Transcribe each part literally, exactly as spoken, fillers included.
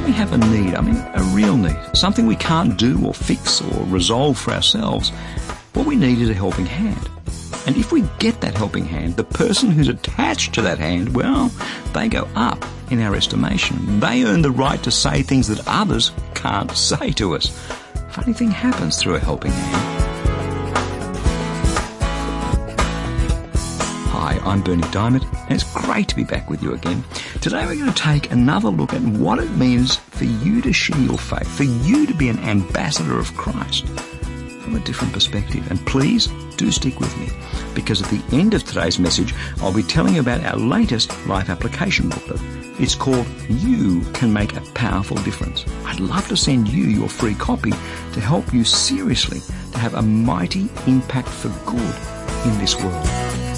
we have a need, I mean a real need, something we can't do or fix or resolve for ourselves, what we need is a helping hand. And if we get that helping hand, the person who's attached to that hand, well, they go up in our estimation. They earn the right to say things that others can't say to us. Funny thing happens through a helping hand. Hi, I'm Bernie Diamond, and it's great to be back with you again. Today we're going to take another look at what it means for you to share your faith, for you to be an ambassador of Christ from a different perspective. And please do stick with me, because at the end of today's message, I'll be telling you about our latest life application booklet. It's called You Can Make a Powerful Difference. I'd love to send you your free copy to help you seriously to have a mighty impact for good in this world.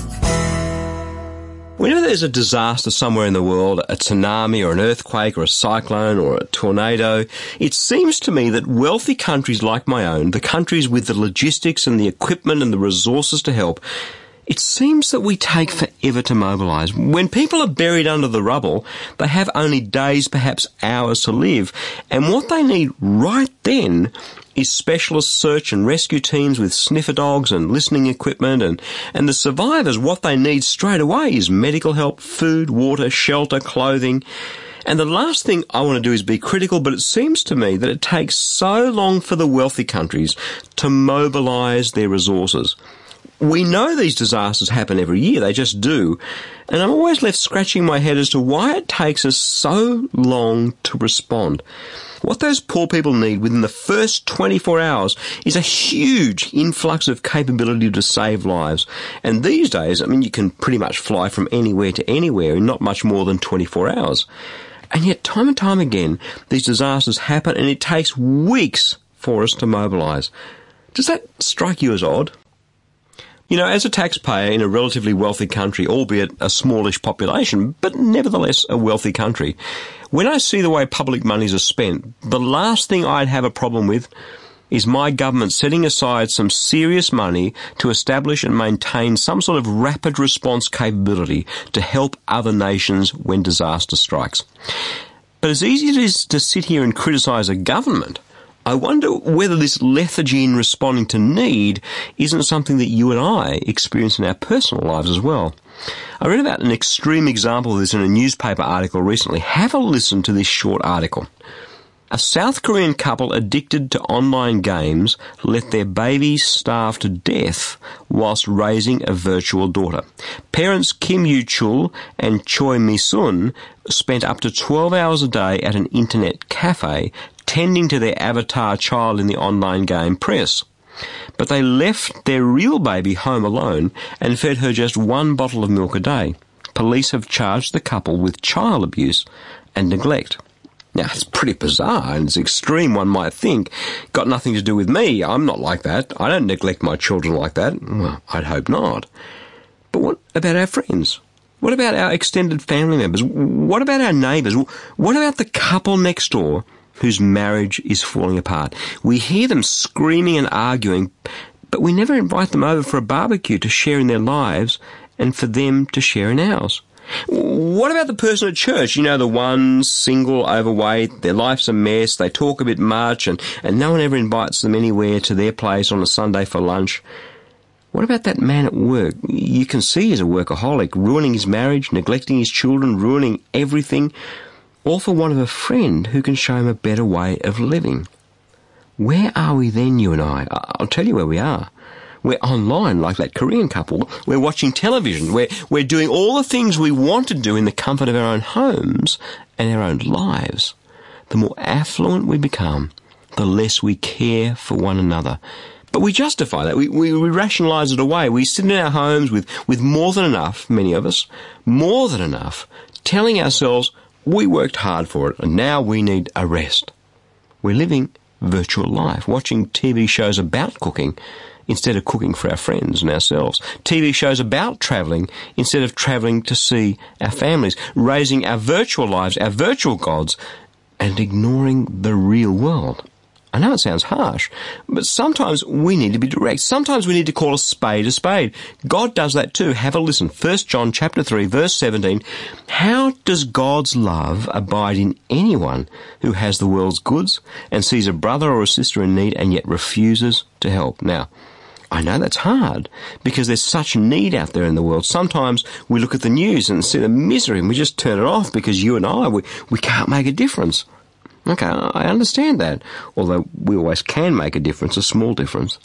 Whenever there's a disaster somewhere in the world, a tsunami or an earthquake or a cyclone or a tornado, it seems to me that wealthy countries like my own, the countries with the logistics and the equipment and the resources to help, it seems that we take forever to mobilise. When people are buried under the rubble, they have only days, perhaps hours to live. And what they need right then is specialist search and rescue teams with sniffer dogs and listening equipment, and, and the survivors, what they need straight away is medical help, food, water, shelter, clothing. And the last thing I want to do is be critical, but it seems to me that it takes so long for the wealthy countries to mobilise their resources. We know these disasters happen every year, they just do, and I'm always left scratching my head as to why it takes us so long to respond. What those poor people need within the first twenty-four hours is a huge influx of capability to save lives. And these days, I mean, you can pretty much fly from anywhere to anywhere in not much more than twenty-four hours. And yet, time and time again, these disasters happen and it takes weeks for us to mobilise. Does that strike you as odd? You know, as a taxpayer in a relatively wealthy country, albeit a smallish population, but nevertheless a wealthy country, when I see the way public monies are spent, the last thing I'd have a problem with is my government setting aside some serious money to establish and maintain some sort of rapid response capability to help other nations when disaster strikes. But as easy as it is to sit here and criticise a government, I wonder whether this lethargy in responding to need isn't something that you and I experience in our personal lives as well. I read about an extreme example of this in a newspaper article recently. Have a listen to this short article. A South Korean couple addicted to online games let their baby starve to death whilst raising a virtual daughter. Parents Kim Yoo-chul and Choi Mi-sun spent up to twelve hours a day at an internet cafe tending to their avatar child in the online game Press. But they left their real baby home alone and fed her just one bottle of milk a day. Police have charged the couple with child abuse and neglect. Now, it's pretty bizarre and it's extreme, one might think. Got nothing to do with me. I'm not like that. I don't neglect my children like that. Well, I'd hope not. But what about our friends? What about our extended family members? What about our neighbours? What about the couple next door whose marriage is falling apart? We hear them screaming and arguing, but we never invite them over for a barbecue to share in their lives and for them to share in ours. What about the person at church? You know, the one, single, overweight, their life's a mess, they talk a bit much, and, and no one ever invites them anywhere to their place on a Sunday for lunch. What about that man at work? You can see he's a workaholic, ruining his marriage, neglecting his children, ruining everything, all for want of a friend who can show him a better way of living. Where are we then, you and I? I'll tell you where we are. We're online like that Korean couple. We're watching television. We're, we're doing all the things we want to do in the comfort of our own homes and our own lives. The more affluent we become, the less we care for one another. But we justify that. We, we, we rationalise it away. We sit in our homes with, with more than enough, many of us, more than enough, telling ourselves, we worked hard for it, and now we need a rest. We're living virtual life, watching T V shows about cooking instead of cooking for our friends and ourselves. T V shows about travelling instead of travelling to see our families, raising our virtual lives, our virtual gods, and ignoring the real world. I know it sounds harsh, but sometimes we need to be direct. Sometimes we need to call a spade a spade. God does that too. Have a listen. First John chapter three, verse seventeen. How does God's love abide in anyone who has the world's goods and sees a brother or a sister in need and yet refuses to help? Now, I know that's hard because there's such need out there in the world. Sometimes we look at the news and see the misery and we just turn it off because you and I, we, we can't make a difference. Okay, I understand that, although we always can make a difference, a small difference.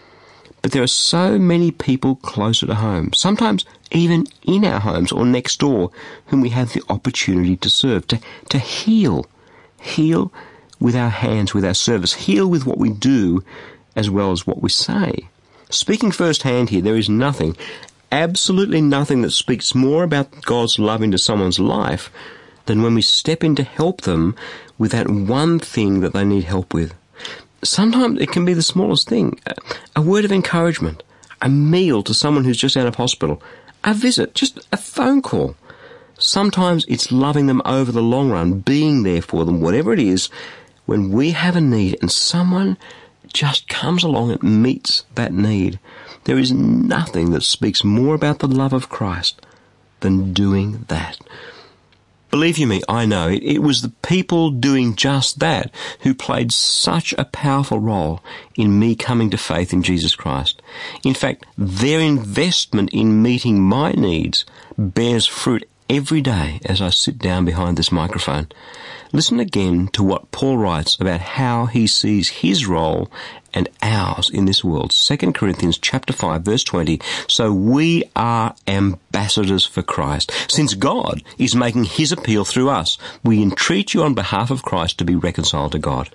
But there are so many people closer to home, sometimes even in our homes or next door, whom we have the opportunity to serve, to, to heal. Heal with our hands, with our service. Heal with what we do as well as what we say. Speaking firsthand here, there is nothing, absolutely nothing that speaks more about God's love into someone's life than when we step in to help them with that one thing that they need help with. Sometimes it can be the smallest thing, a, a word of encouragement, a meal to someone who's just out of hospital, a visit, just a phone call. Sometimes it's loving them over the long run, being there for them, whatever it is, when we have a need and someone just comes along and meets that need. There is nothing that speaks more about the love of Christ than doing that. Believe you me, I know, it, it was the people doing just that who played such a powerful role in me coming to faith in Jesus Christ. In fact, their investment in meeting my needs bears fruit every day as I sit down behind this microphone. Listen again to what Paul writes about how he sees his role and ours in this world. Second Corinthians chapter five, verse twenty. So we are ambassadors for Christ. Since God is making his appeal through us, we entreat you on behalf of Christ to be reconciled to God.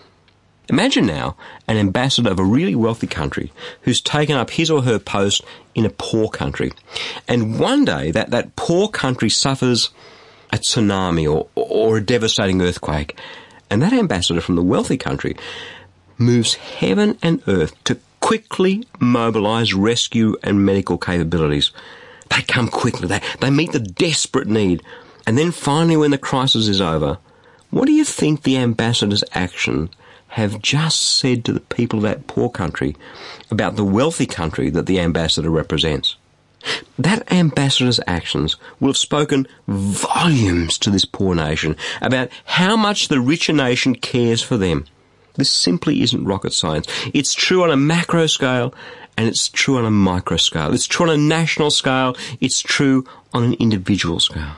Imagine now an ambassador of a really wealthy country who's taken up his or her post in a poor country. And one day that, that poor country suffers a tsunami or, or a devastating earthquake. And that ambassador from the wealthy country moves heaven and earth to quickly mobilize rescue and medical capabilities. They come quickly. They, they meet the desperate need. And then finally, when the crisis is over, what do you think the ambassador's action have just said to the people of that poor country about the wealthy country that the ambassador represents? That ambassador's actions will have spoken volumes to this poor nation about how much the richer nation cares for them. This simply isn't rocket science. It's true on a macro scale and it's true on a micro scale. It's true on a national scale. It's true on an individual scale.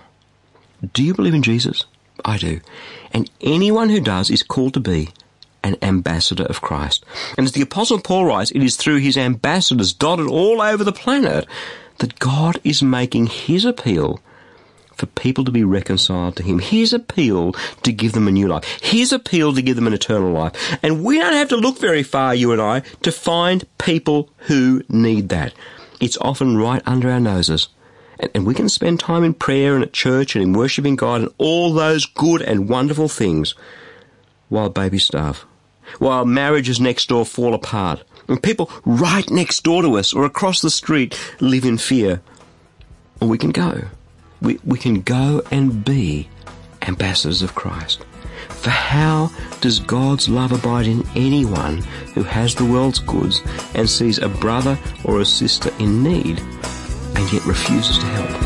Do you believe in Jesus? I do. And anyone who does is called to be an ambassador of Christ. And as the Apostle Paul writes, it is through his ambassadors dotted all over the planet that God is making his appeal for people to be reconciled to him. His appeal to give them a new life. His appeal to give them an eternal life. And we don't have to look very far, you and I, to find people who need that. It's often right under our noses. And, and we can spend time in prayer and at church and in worshiping God and all those good and wonderful things while babies starve, while marriages next door fall apart, and people right next door to us or across the street live in fear. Or we can go. We, we can go and be ambassadors of Christ. For how does God's love abide in anyone who has the world's goods and sees a brother or a sister in need and yet refuses to help?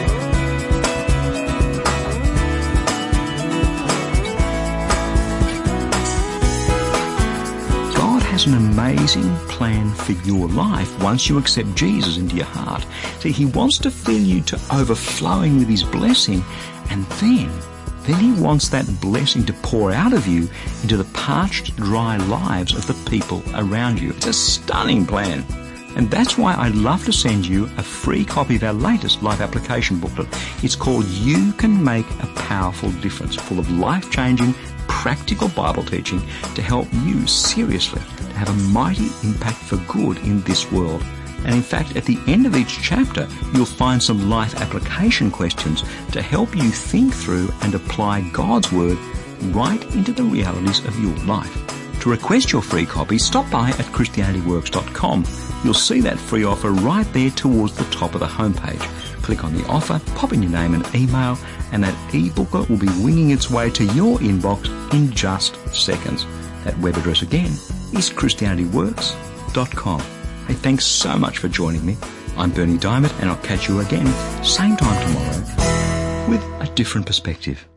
An amazing plan for your life once you accept Jesus into your heart. See, he wants to fill you to overflowing with his blessing, and then then he wants that blessing to pour out of you into the parched, dry lives of the people around you. It's a stunning plan. And that's why I'd love to send you a free copy of our latest life application booklet. It's called You Can Make a Powerful Difference, full of life-changing, practical Bible teaching to help you seriously to have a mighty impact for good in this world. And in fact, at the end of each chapter, you'll find some life application questions to help you think through and apply God's Word right into the realities of your life. To request your free copy, stop by at Christianity Works dot com. You'll see that free offer right there towards the top of the homepage. Click on the offer, pop in your name and email, and that e-booklet will be winging its way to your inbox in just seconds. That web address again is christianity works dot com. Hey, thanks so much for joining me. I'm Berni Dymet, and I'll catch you again, same time tomorrow, with a different perspective.